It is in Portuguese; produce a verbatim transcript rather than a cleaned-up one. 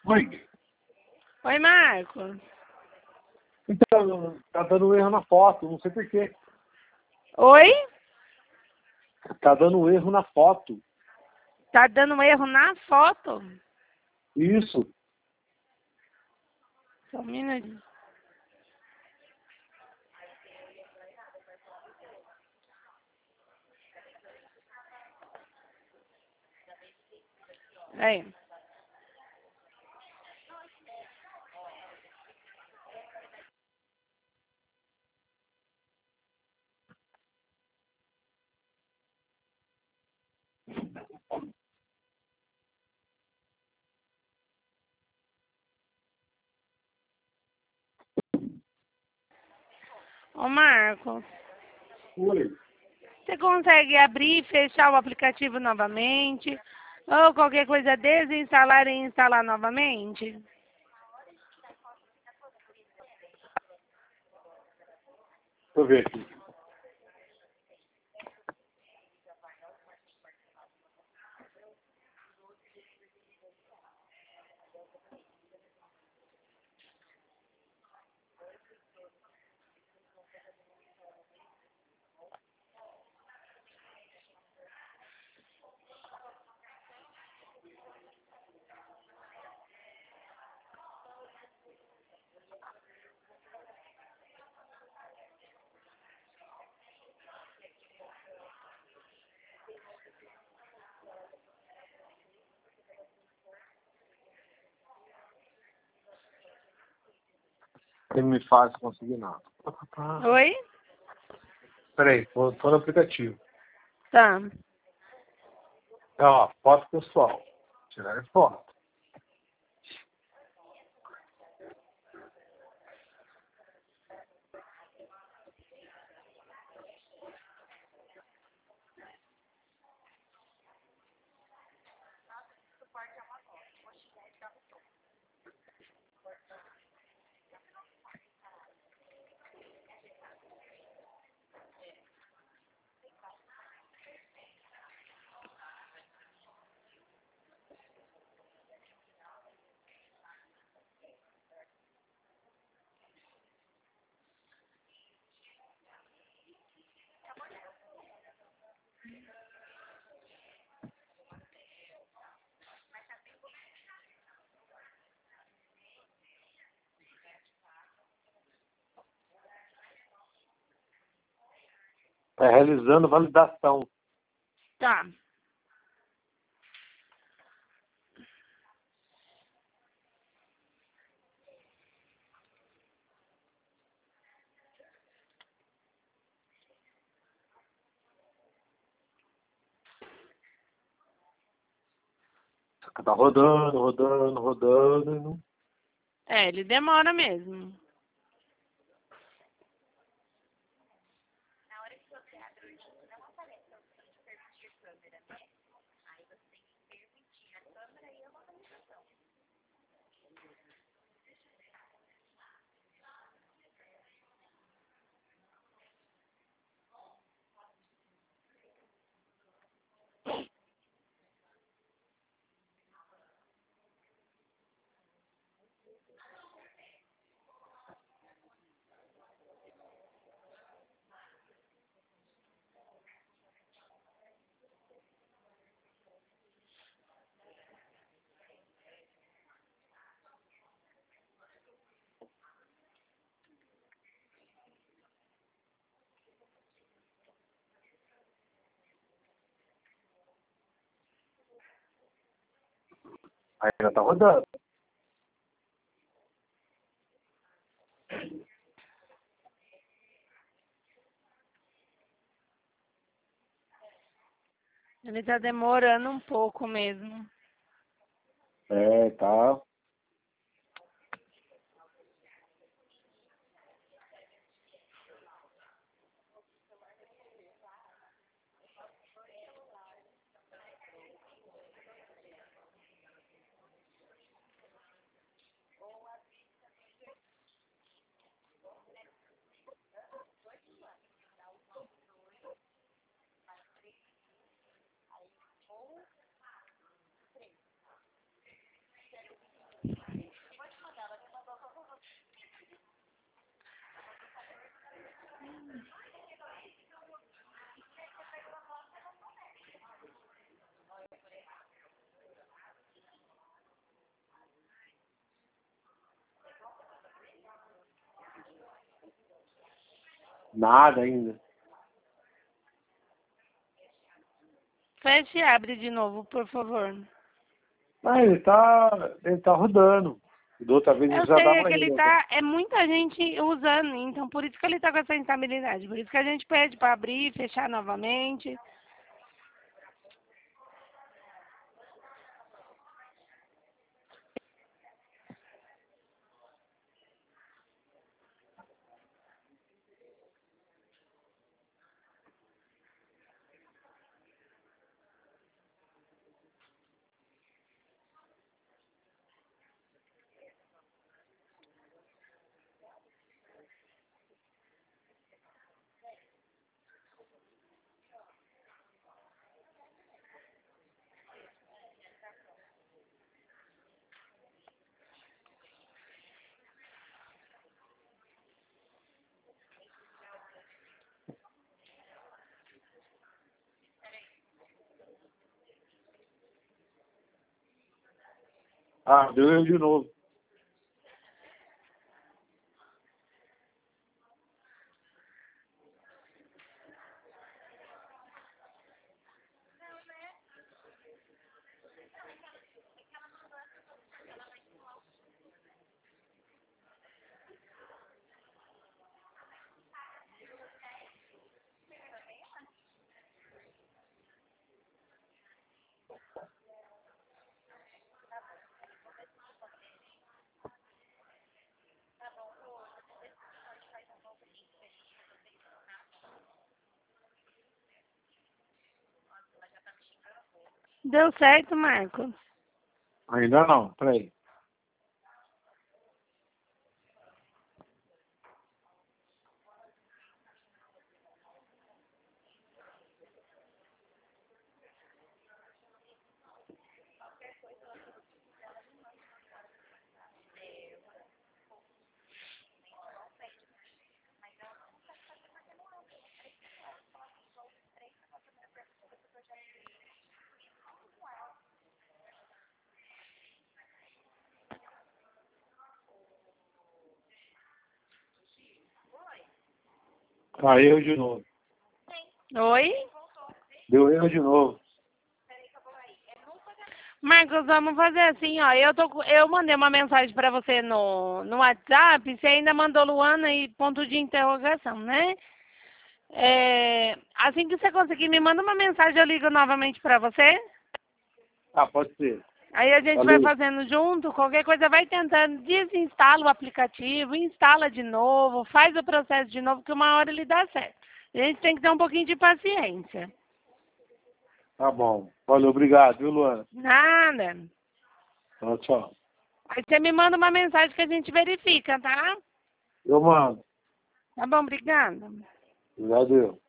Oi. Oi, Marcos. Então, tá dando erro na foto, não sei porquê. Oi? Tá dando erro na foto. Tá dando erro na foto? Isso. Só um minutinho. Aí. Ô, Marcos. Oi. Você consegue abrir e fechar o aplicativo novamente? Ou qualquer coisa, desinstalar e instalar novamente? Deixa eu ver aqui. Ele me faz conseguir nada. Oi? Peraí, tô, tô no aplicativo. Tá. Ó, foto pessoal. Tirar foto. Tá realizando validação. Tá. Tá rodando, rodando, rodando. e não- É, ele demora mesmo. Ainda tá rodando. Ele tá demorando um pouco mesmo. É, tá. Nada ainda. Fecha e abre de novo, por favor. Ah, ele tá, ele tá rodando. Da outra vez ele Eu já sei, dava é que ele ainda. tá. É muita gente usando, então por isso que ele tá com essa instabilidade. Por isso que a gente pede para abrir e fechar novamente. Ah, deu eu de novo. Deu certo, Marcos? Ainda não, peraí. Ah, eu de novo. Oi? Deu eu de novo. Marcos, vamos fazer assim, ó. Eu, tô, com- eu mandei uma mensagem para você no, no WhatsApp. Você ainda mandou Luana e ponto de interrogação, né? É, assim que você conseguir, me manda uma mensagem, eu ligo novamente para você. Ah, pode ser. Aí a gente vai Valeu. fazendo junto, qualquer coisa vai tentando, desinstala o aplicativo, instala de novo, faz o processo de novo, que uma hora ele dá certo. A gente tem que ter um pouquinho de paciência. Tá bom. Valeu, obrigado, viu, Luana? Nada. Tchau, tchau. Aí você me manda uma mensagem que a gente verifica, tá? Eu mando. Tá bom, obrigada. Obrigado eu.